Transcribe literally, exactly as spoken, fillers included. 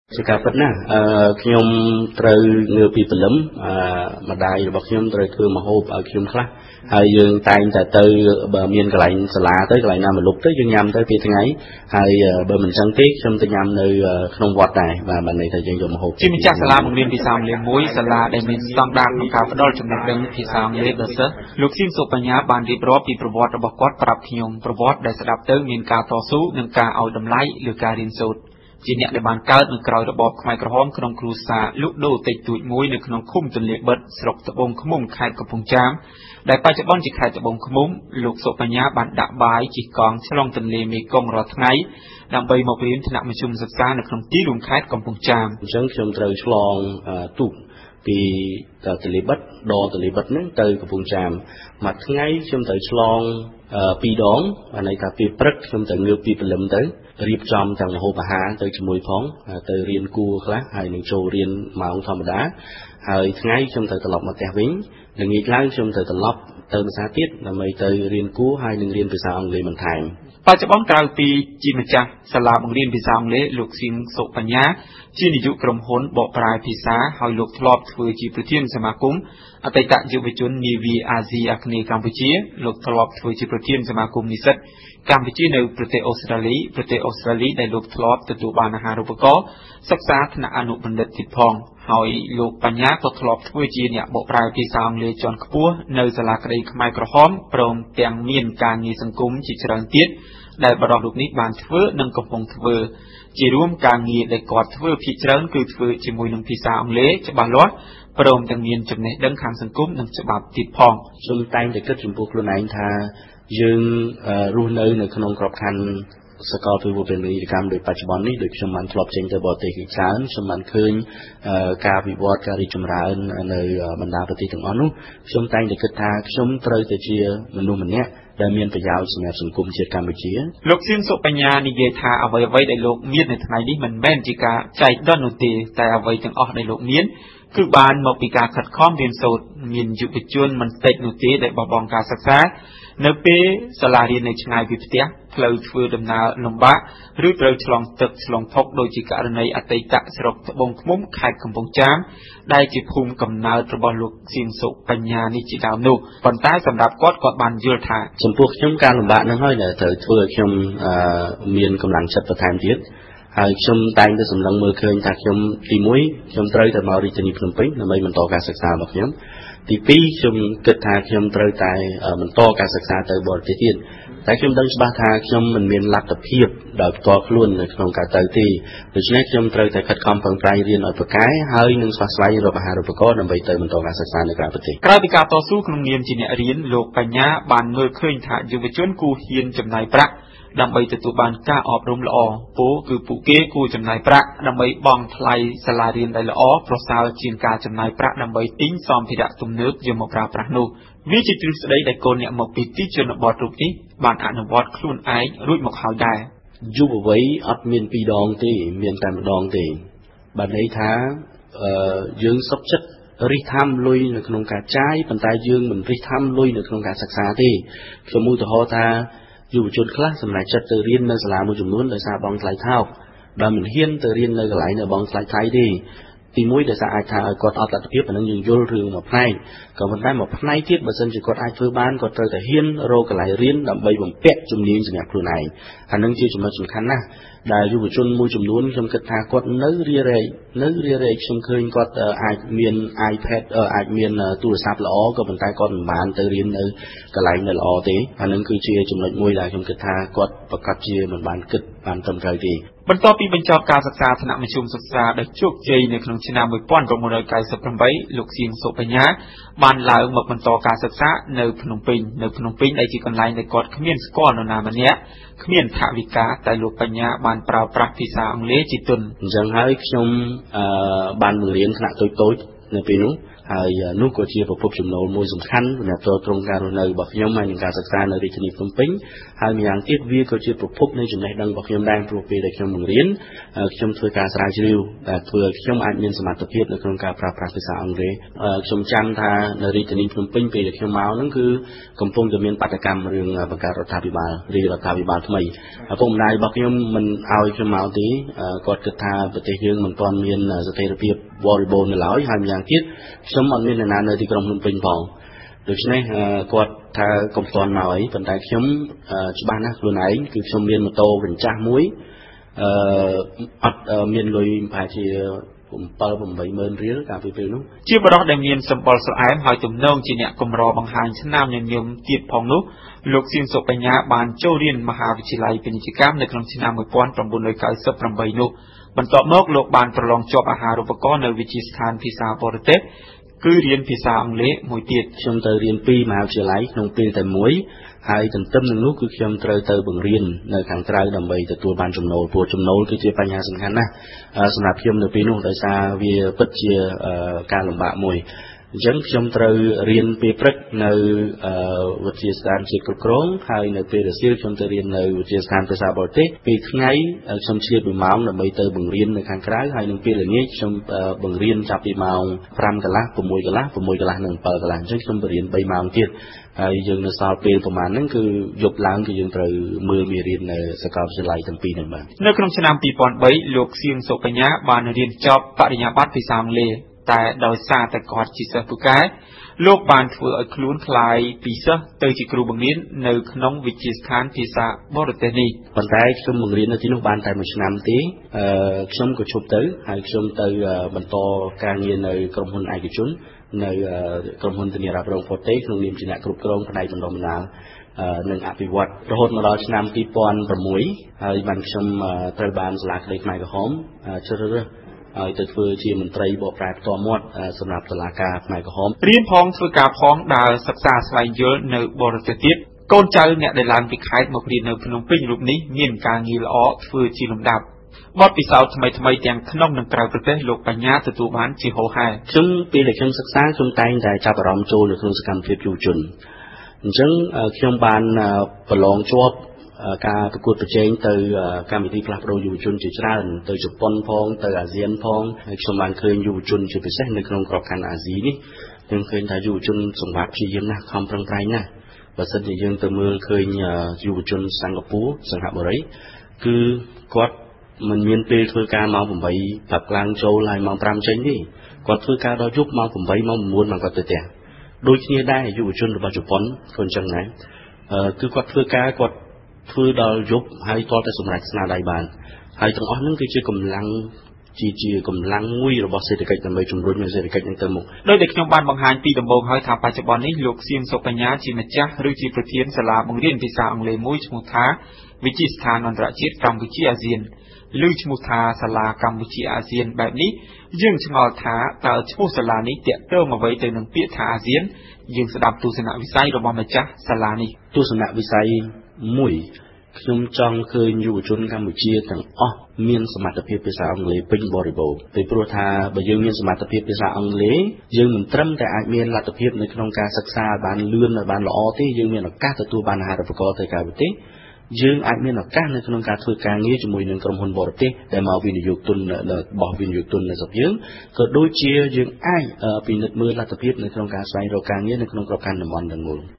ជាការពិតណាស់អឺខ្ញុំត្រូវងើបពីព្រលឹមអឺម្ដាយរបស់ខ្ញុំត្រូវធ្វើម្ហូបឲ្យខ្ញុំខ្លះហើយយើងតែងតែទៅបើមានកន្លែងសាលាទៅកន្លែងណាមកលុបទៅយើងញ៉ាំទៅពេលថ្ងៃហើយបើមិនចឹងទេខ្ញុំទៅញ៉ាំនៅក្នុងវត្តដែរបាទបានន័យថាយើងយកម្ហូបជាម្ចាស់សាលាបង្រៀនភាសាអង់គ្លេសមួយសាលាដែលមានស្តង់ដារក្នុងការផ្ដល់ចំណេះដឹងភាសាអង់គ្លេសដល់សិស្សលោកសៀមសុបញ្ញាបានរៀបរាប់ពីប្រវត្តិរបស់គាត់ប្រាប់ខ្ញុំប្រវត្តិដែលស្ដាប់ទៅមានការតស៊ូនិងការឲ្យតម្លៃលើការរៀនសូត្រជាអ្នកដែលបានកើតនៅក្រោយរបបខ្មែរក្រហមក្នុងគ្រួសារលក់ដូរតិចតួចមួយនៅក្នុងឃុំទន្លេបិទស្រុកត្បូងឃ្មុំខេត្តកំពង់ចាមដែលបច្ចុប្បន្នជាខេត្តត្បូងឃ្មុំលោកសុបញ្ញាបានដាក់បាយជិះកង់ឆ្លងទន្លេមេគង្គរាល់ថ្ងៃដើម្បីមករៀនថ្នាក់មធ្យមសិក្សានៅក្នុងទីរួមខេត្តកំពង់ចាមអញ្ចឹងខ្ញុំត្រូវឆ្លងទូកពីទន្លេបិទដល់ទន្លេបិទហ្នឹងទៅកំពង់ចាមមួយថ្ងៃខ្ញុំត្រូវឆ្លងពីរដងអាន័យថាពេលព្រឹកខ្ញុំត្រូវងើបពីព្រលឹមទៅរៀបចំទាំងម្ហូបអាហារទៅជាមួយផងទៅរៀនគួរខ្លះហើយនឹងចូលរៀនម៉ោងធម្មតាហើយថ្ងៃខ្ញុំត្រូវត្រឡប់មកផ្ទះវិញល្ងាចឡើងខ្ញុំត្រូវត្រឡប់ទៅភាសាទៀតដើម្បីទៅរៀនគួរហើយនឹងរៀនភាសាអង់គ្លេសបន្ថែមបច្ចុប្បន្នក្រៅពីជាម្ចាស់សាលាបង្រៀនភាសាអង់គ្លេសលោកសៀងសុបញ្ញាជានាយកក្រុមហ៊ុនបកប្រែភាសាហើយលោកធ្លាប់ធ្វើជាប្រធានសមាគមអតីតយុវជននាវាអាស៊ីអាគ្នេយ៍កម្ពុជាលោកធ្លាប់ធ្វើជាប្រធានសមាគមនិស្សិតកម្ពុជានៅប្រទេសអូស្ត្រាលីប្រទេសអូស្ត្រាលីដែលលោកធ្លាប់ទទួលបានអាហារូបករណ៍សិក្សាថ្នាក់អនុបណ្ឌិតទៀតផងហើយលោកបញ្ញាក៏ធ្លាប់ធ្វើជាអ្នកបកប្រែភាសាអង់គ្លេសជាន់ខ្ពស់នៅសាលាក្តីខ្មែរក្រហមព្រមទាំងមានការងារសង្គមជាច្រើនទៀតដែលបរិបទរូបនេះបានធ្វើនិងកំពុងធ្វើជារួមការងារដែលគាត់ធ្វើភាគច្រើនគឺធ្វើជាមួយនឹងភាសាអង់គ្លេសច្បាស់លាស់ព្រមទាំងមានចំណេះដឹងខាងសង្គមនិងច្បាប់ទៀតផងខ្ញុំតែងតែគិតចំពោះខ្លួនឯងថាយើងរស់នៅនៅក្នុងក្របខ័ណ្ឌសកលវិទ្យាល័យពាណិជ្ជកម្មដូចបច្ចុប្បន្ននេះដូចខ្ញុំបានធ្លាប់ចេញទៅបរទេសជាច្រើនខ្ញុំបានឃើញការវិវត្តការរីកចម្រើននៅបណ្ដាប្រទេសទាំងអស់នោះខ្ញុំតែងតែគិតថាខ្ញុំត្រូវតែជាមនុស្សម្នាក់ដែលមានប្រយោជន៍សម្រាប់សង្គមជាតិកម្ពុជាលោកសៀមសុបញ្ញានិយាយថាអ្វីអ្វីដែលលោកមាននៅថ្ងៃនេះមិនមែនជាការចែកដុតនោះទេតែអ្វីទាំងអស់ដែលលោកមានគឺបានមកពីការខិតខំរៀនសូត្រមានយុវជនមិនតិចនោះទេដែលបោះបង់ការសិក្សានៅពេលសាលារៀននៅឆ្ងាយពីផ្ទះផ្លូវធ្វើដំណើរលំបាកឬត្រូវឆ្លងទឹកឆ្លងភពដោយជាករណីអតីតស្រុកត្បូងឃ្មុំខេត្តកំពង់ចាមដែលជាភូមិកំណើតរបស់លោកសៀងសុបញ្ញានេះជាដើមនោះប៉ុន្តែសម្រាប់គាត់គាត់បានយល់ថាចំពោះខ្ញុំការលំបាកហ្នឹងហើយដែលត្រូវធ្វើឲ្យខ្ញុំមានកម្លាំងចិត្តបន្ថែមទៀតហើយខ្ញុំតែងតែសម្លឹងមើលឃើញថាខ្ញុំទីមួយខ្ញុំត្រូវតែមករាជធានីភ្នំពេញដើម្បីបន្តការសិក្សារបស់ខ្ញុំទីពីរខ្ញុំគិតថាខ្ញុំត្រូវតែបន្តការសិក្សាទៅបរទេសទៀតតែខ្ញុំដឹងច្បាស់ថាខ្ញុំមិនមានលទ្ធភាពដោយផ្ទាល់ខ្លួននៅក្នុងការទៅទេដូច្នេះខ្ញុំត្រូវតែខិតខំប្រឹងប្រែងរៀនឲ្យប្រកែហើយនឹងស្វះស្វែងរកអាហារូបករណ៍ដើម្បីទៅបន្តការសិក្សានៅក្រៅប្រទេសក្រៅពីការតស៊ូក្នុងនាមជាអ្នករៀនលោកបញ្ញាបានមើលឃើញថាយុវជនគួរហ៊ានចំណាយប្រាក់ដើម្បីទទួលបានការអប់រំល្អពោលគឺពួកគេគួរចំណាយប្រាក់ដើម្បីបង់ថ្លៃសាលារៀនដែលល្អប្រសើរជាងការចំណាយប្រាក់ដើម្បីទិញសម្ភារៈទំនើបយកមកប្រើប្រាស់នោះវាជាទ្រឹស្ដីដែលកូនអ្នកមកពីទីជនបទរូបនេះបានអនុវត្តខ្លួនឯងរួចមកហើយដែរយុវវ័យអត់មានពីរដងទេមានតែម្ដងទេបានន័យថាអឺយើងសុខចិត្តរិះថាំលុយនៅក្នុងការចាយប៉ុន្តែយើងមិនរិះថាំលុយនៅក្នុងការសិក្សាទេខ្ញុំឧទាហរណ៍ថាយុវជនខ្លះសម្រាប់ចិត្តទៅរៀននៅសាលាមួយចំនួនដោយសារបង់ថ្លៃថោកដែលមិនហ៊ានទៅរៀននៅកន្លែងនៅបង់ថ្លៃថៃទេទីមួយដោយសារអាចថាឲ្យគាត់អត់លទ្ធភាពអានឹងយើងយល់រឿងមួយផ្នែកក៏ប៉ុន្តែមួយផ្នែកទៀតបើសិនជាគាត់អាចធ្វើបានគាត់ត្រូវតែហ៊ានរកកន្លែងរៀនដើម្បីបំពាក់ជំនាញសម្រាប់ខ្លួនឯងអានឹងជាចំណុចសំខាន់ណាស់ដែលយុវជនមួយចំនួនខ្ញុំគិតថាគាត់នៅរារែកនៅរារែកខ្ញុំឃើញគាត់អាចមាន iPad អាចមានទូរស័ព្ទល្អក៏ប៉ុន្តែគាត់មិនបានទៅរៀននៅកន្លែងនៅល្អទេអានឹងគឺជាចំណុចមួយដែលខ្ញុំគិតថាគាត់ប្រកាសជាមិនបានគិតបានត្រឹមត្រូវទេបន្ទាប់ពីបញ្ចប់ការសិក្សាថ្នាក់មធ្យមសិក្សាដោយជោគជ័យនៅក្នុងឆ្នាំnineteen ninety-eightលោកសៀងសុបញ្ញាបានឡើងមកបន្តការសិក្សានៅភ្នំពេញនៅភ្នំពេញដែលជាកន្លែងដែលគាត់គ្មានស្គាល់នរណាម្នាក់គ្មានថវិកាតែលោកបញ្ញាបានប្រើប្រាស់ភាសាអង់គ្លេសជាទុនអញ្ចឹងហើយខ្ញុំអឺបានបង្រៀនថ្នាក់តូចៗនៅពេលនោះហើយនោះក៏ជាប្រភពចំណូលមួយសំខាន់សម្រាប់ចូលត្រង់ការរស់នៅរបស់ខ្ញុំហើយនឹងការសិក្សានៅរាជធានីភ្នំពេញហើយម្យ៉ាងទៀតវាក៏ជាប្រភពនៃចំណេះដឹងរបស់ខ្ញុំដែរព្រោះពេលដែលខ្ញុំបង្រៀនខ្ញុំធ្វើការស្រាវជ្រាវដែលធ្វើឲ្យខ្ញុំអាចមានសមត្ថភាពនៅក្នុងការប្រើប្រាស់ភាសាអង់គ្លេសខ្ញុំចាំថានៅរាជធានីភ្នំពេញពេលដែលខ្ញុំមកហ្នឹងគឺកំពុងតែមានបាតកម្មរឿងបង្កើតរដ្ឋាភិបាលរាជរដ្ឋាភិបាលថ្មីឪពុកម្ដាយរបស់ខ្ញុំមិនឲ្យខ្ញុំមកទេគាត់គិតថាប្រទេសយើងមិនទាន់មានស្ថិរភាពបរិបូរណ៍នៅឡើយហើយម្យ៉ាងទៀតខ្ញុំអត់មានអ្នកណានៅទីក្រុងភ្នំពេញផងដូច្នេះគាត់ថាកុំទាន់មកអីប៉ុន្តែខ្ញុំច្បាស់ណាស់ខ្លួនឯងគឺខ្ញុំមានម៉ូតូវិញចាស់មួយអឺអត់មានលុយប្រហែលជាbảyម៉ឺនរៀលកាលពីពេលនោះជាបរិបទដែលមានសម្បល់ស្រអែមហើយទំនងជាអ្នកកម្របង្ហាញស្នាមញញឹមទៀតផងនោះលោកសៀងសុបញ្ញាបានចូលរៀនមហាវិទ្យាល័យពាណិជ្ជកម្មនៅក្នុងឆ្នាំmột nghìn chín trăm chín mươi támនោះបន្ទាប់មកលោកបានប្រឡងជាប់អាហារូបករណ៍នៅវិទ្យាស្ថានភាសាបរទេសគឺរៀនភាសាអង់គ្លេសមួយទៀតខ្ញុំទៅរៀនពីរមហាវិទ្យាល័យក្នុងពេលតែមួយហើយទន្ទឹមនឹងនោះគឺខ្ញុំត្រូវទៅបង្រៀននៅខាងក្រៅដើម្បីទទួលបានចំណូលព្រោះចំណូលគឺជាបញ្ហាសំខាន់ណាស់សម្រាប់ខ្ញុំនៅពេលនោះដោយសារវាពិតជាការលំបាកមួយអញ្ចឹងខ្ញុំត្រូវរៀនពេលព្រឹកនៅវិទ្យាស្ថានជាតិគ្រប់គ្រងហើយនៅពេលរសៀលខ្ញុំទៅរៀននៅវិទ្យាស្ថានភាសាបរទេសពេលថ្ងៃខ្ញុំឆ្លៀតពីម៉ោងដើម្បីទៅបង្រៀននៅខាងក្រៅហើយនឹងពេលល្ងាចខ្ញុំបង្រៀនចាប់ពីម៉ោង5កន្លះ6កន្លះ6កន្លះនិង7កន្លះអញ្ចឹងខ្ញុំបរៀន3ម៉ោងទៀតហើយយើងនៅសល់ពេលប្រហែលហ្នឹងគឺយប់ឡើងគឺយើងត្រូវមើលមេរៀននៅសាកលវិទ្យាល័យទាំងពីរហ្នឹងបាទនៅក្នុងឆ្នាំពីរពាន់បីលោកសៀងសុបញ្ញាបានរៀនចប់បរិញ្ញាបត្រភាសាអង់គ្លេសតែដោយសារតែគាត់ជាសិស្សពូកែលោកបានធ្វើឲ្យខ្លួនคล้ายពីសិស្សទៅជាគ្រូបង្រៀននៅក្នុងវិទ្យាស្ថានភាសាបរទេសនេះប៉ុន្តែខ្ញុំបង្រៀននៅទីនោះបានតែមួយឆ្នាំទេអឺខ្ញុំក៏ឈប់ទៅហើយខ្ញុំទៅបន្តការងារនៅក្រុមហ៊ុនឯកជននៅក្រុមហ៊ុនធានារ៉ាប់រងប្រទេសក្នុងនាមជាអ្នកគ្រប់គ្រងផ្នែកបណ្ដុះបណ្ដាលនិងអភិវឌ្ឍរហូតមកដល់ឆ្នាំពីរពាន់sáuហើយបានខ្ញុំត្រូវបានសាលាក្តីខ្មែរក្រហមជ្រើសរើសឲ្យទៅធ្វើជាមន្ត្រីបកប្រែផ្ទាល់មាត់សម្រាប់តុលាការខ្មែរក្រហមរៀនផងធ្វើការផងដើរសិក្សាស្វែងយល់នៅបរទេសទៀតកូនចៅអ្នកដែលឡើងពីខេត្តមករៀននៅភ្នំពេញរូបនេះមានការងារល្អធ្វើជាលំដាប់បទពិសោធន៍ថ្មីថ្មីទាំងក្នុងនិងក្រៅប្រទេសលោកបញ្ញាទទួលបានជាហូរហែខ្ញុំពេលដែលខ្ញុំសិក្សាខ្ញុំតែងតែចាប់អារម្មណ៍ចូលនៅក្នុងសកម្មភាពយុវជនអញ្ចឹងខ្ញុំបានប្រឡងជាប់ការប្រកួតប្រជែងទៅកម្មវិធីផ្លាស់ប្ដូរយុវជនជាច្រើនទៅជប៉ុនផងទៅអាស៊ានផងហើយខ្ញុំបានឃើញយុវជនជាពិសេសនៅក្នុងក្របខ័ណ្ឌអាស៊ីនេះខ្ញុំឃើញថាយុវជនសម្បត្តិព្យាយាមណាស់ខំប្រឹងប្រែងណាស់បើសិនជាយើងទៅមើលឃើញយុវជនសិង្ហបុរីសិង្ហបុរីគឺគាត់មិនមានពេលធ្វើការម៉ោង8ប្រាប់ឡើងចូលហើយម៉ោង5ចេញទេគាត់ធ្វើការដល់យប់ម៉ោង8ម៉ោង9មកគាត់ទៅផ្ទះដូចគ្នាដែរយុវជនរបស់ជប៉ុនក៏អញ្ចឹងដែរគឺគាត់ធ្វើការគាត់ធ្វើដល់យប់ហើយតតែសម្រេចស្នាដៃបានហើយទាំងអស់ហ្នឹងគឺជាកម្លាំងជាជាកម្លាំងមួយរបស់សេដ្ឋកិច្ចដើម្បីជំរុញសេដ្ឋកិច្ចនឹងទៅមុខដោយដែលខ្ញុំបានបង្ហាញពីដំបូងហើយថាបច្ចុប្បន្ននេះលោកសៀងសុបញ្ញាជាម្ចាស់ឬជាប្រធានសាលាបង្រៀនភាសាអង់គ្លេសមួយឈ្មោះថាវិទ្យាស្ថានអន្តរជាតិកម្ពុជាអាស៊ានឬឈ្មោះថាសាលាកម្ពុជាអាស៊ានបែបនេះយើងឆ្ងល់ថាតើឈ្មោះសាលានេះតាក់ទងអ្វីទៅនឹងពាក្យថាអាស៊ានយើងស្ដាប់ទស្សនវិស័យរបស់ម្ចាស់សាលានេះទស្សនវិស័យមួយខ្ញុំចង់ឃើញយុវជនកម្ពុជាទាំងអស់មានសមត្ថភាពភាសាអង់គ្លេសពេញបរិបូរណ៍ពីព្រោះថាបើយើងមានសមត្ថភាពភាសាអង់គ្លេសយើងមិនត្រឹមតែអាចមានលទ្ធភាពនៅក្នុងការសិក្សាបានលឿនបានល្អទេយើងមានឱកាសទទួលបានអាហារូបករណ៍ទៅក្រៅប្រទេសយើងអាចមានឱកាសនៅក្នុងការធ្វើការងារជាមួយនឹងក្រុមហ៊ុនបរទេសដែលមកវិនិយោគទុនរបស់វិនិយោគទុននៅស្រុកយើងក៏ដូចជាយើងអាចពិនិត្យមើលលទ្ធភាពនៅក្នុងការស្វែងរកការងារនៅក្នុងក្របខ័ណ្ឌតំបន់ទាំងមូល